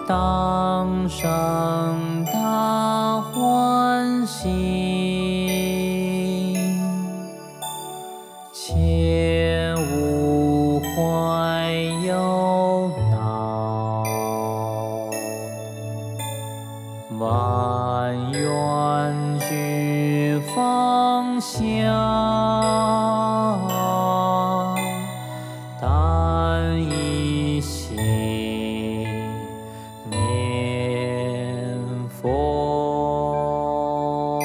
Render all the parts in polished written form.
当生大欢喜，切勿怀忧恼，万愿俱放下，但一心念佛。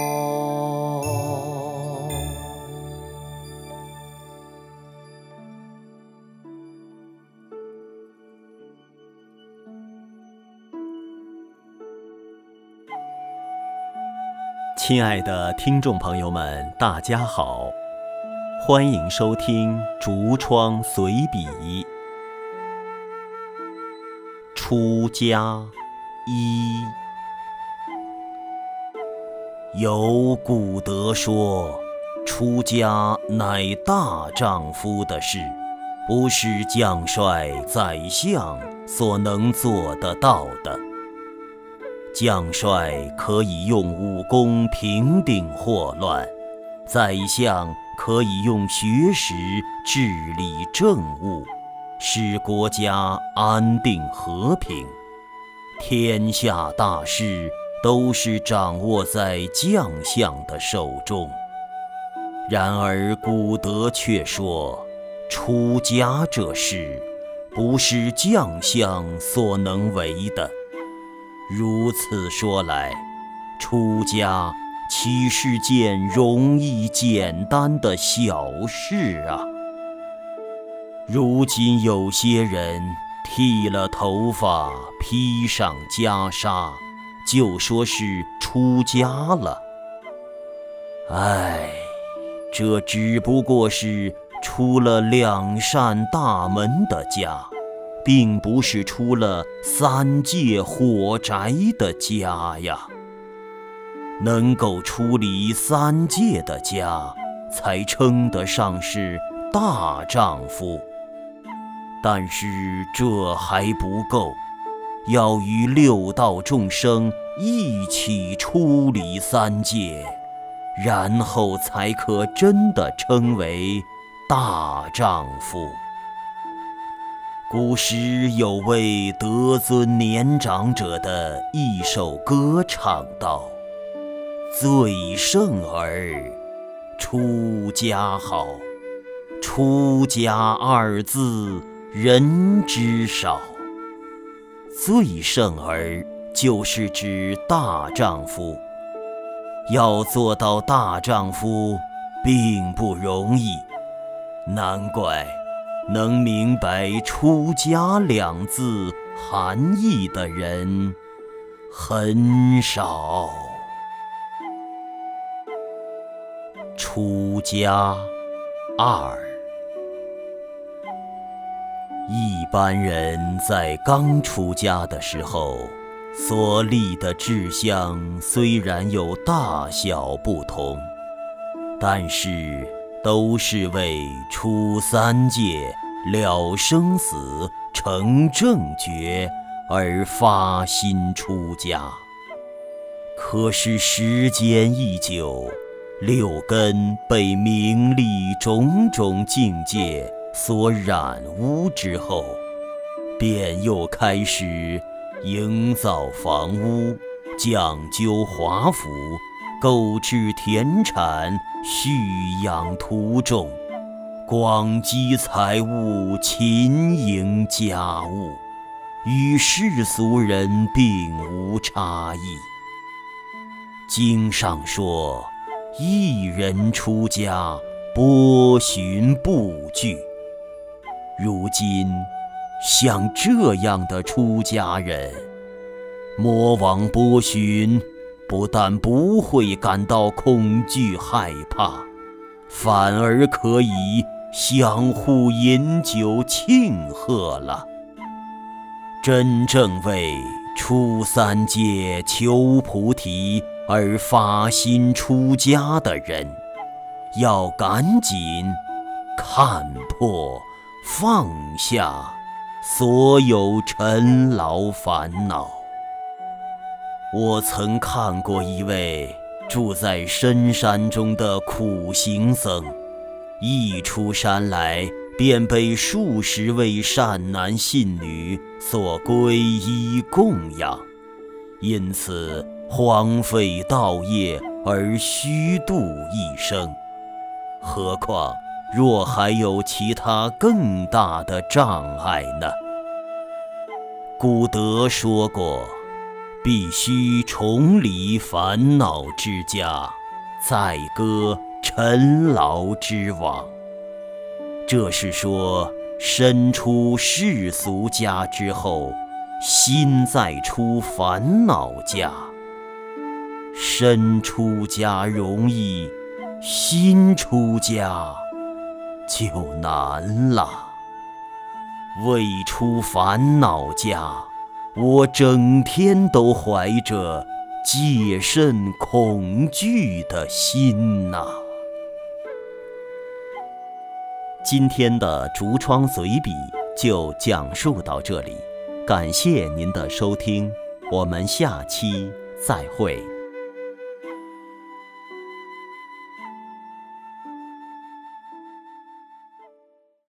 亲爱的听众朋友们，大家好，欢迎收听竹窗随笔。出家一。有古德说，出家乃大丈夫的事，不是将帅宰相所能做得到的。将帅可以用武功平定祸乱，宰相可以用学识治理政务，使国家安定和平。天下大事都是掌握在将相的手中。然而古德却说，出家这事不是将相所能为的。如此说来，出家岂是件容易简单的小事啊？如今有些人剃了头发，披上袈裟，就说是出家了。这只不过是出了两扇大门的家，并不是出了三界火宅的家呀。能够出离三界的家，才称得上是大丈夫。但是这还不够，要与六道众生一起出离三界，然后才可真的称为大丈夫。古时有位得尊年长者的一首歌唱道：最胜儿出家好，出家二字人知少。最胜儿就是指大丈夫，要做到大丈夫并不容易，难怪能明白出家两字含义的人很少。出家二。一般人在刚出家的时候，所立的志向虽然有大小不同，但是都是为出三界、了生死、成正觉而发心出家。可是时间一久，六根被名利种种境界所染污之后，便又开始营造房屋，讲究华服，购置田产，蓄养徒众，广积财物，勤营家务，与世俗人并无差异。经上说，一人出家，波旬不惧。如今像这样的出家人，魔王波旬不但不会感到恐惧害怕，反而可以相互饮酒庆贺了。真正为出三界求菩提而发心出家的人，要赶紧看破放下， 所有尘劳烦恼。我曾看过一位住在深山中的苦行僧，一出山来便被数十位善男信女所皈依供养，因此荒废道业而虚度一生。何况若还有其他更大的障碍呢？古德说过，必须重理烦恼之家，再割尘劳之网。这是说，身出世俗家之后，心再出烦恼家。身出家容易，心出家就难了。未出烦恼家，我整天都怀着戒慎恐惧的心呐。今天的竹窗随笔就讲述到这里，感谢您的收听，我们下期再会。